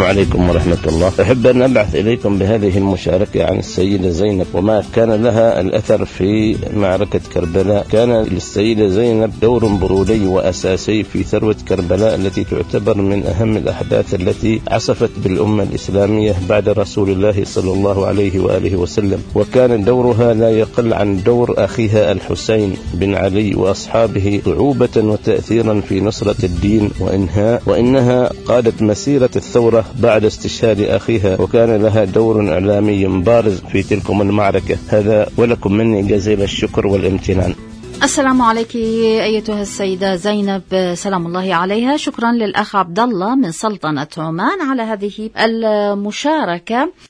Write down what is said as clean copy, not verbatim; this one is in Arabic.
عليكم ورحمة الله. أحب أن أبعث إليكم بهذه المشاركة عن السيدة زينب وما كان لها الأثر في معركة كربلاء. كان للسيدة زينب دور برولي وأساسي في ثروة كربلاء التي تعتبر من أهم الأحداث التي عصفت بالأمة الإسلامية بعد رسول الله صلى الله عليه وآله وسلم، وكان دورها لا يقل عن دور أخيها الحسين بن علي وأصحابه صعوبة وتأثيرا في نصرة الدين وإنها قادت مسيرة الثورة بعد استشهاد أخيها، وكان لها دور إعلامي بارز في تلكم المعركة. هذا ولكم مني جزيل الشكر والامتنان. السلام عليك أيتها السيدة زينب، سلام الله عليها. شكرا للأخ عبد الله من سلطنة عمان على هذه المشاركة.